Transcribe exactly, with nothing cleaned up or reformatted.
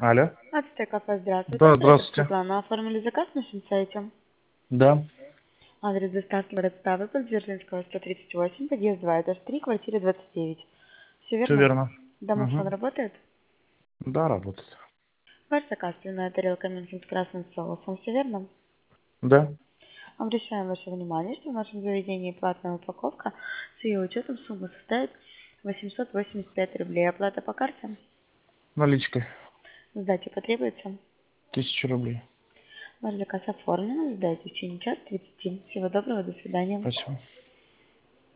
Алло. Ацтек кафе, здравствуйте. Да, Это здравствуйте. Светлана. Оформили заказ на нашем сайте. Да, Адрес доставки город Ставы, Дзержинского, сто тридцать восемь, подъезд два, этаж три, квартира двадцать девять. Все все верно? верно. Домофон Угу. работает? Да, работает. Ваш заказ, свиная тарелка Мюнхен с красным соусом. Все верно? Да. Обращаем ваше внимание, что в нашем заведении платная упаковка с ее учетом сумма составит восемьсот восемьдесят пять рублей. Оплата по карте? Наличкой. Сдача потребуется? Тысяча рублей. Ваш заказ оформлен. Сдайте в течение час тридцати. Всего доброго, до свидания. Спасибо.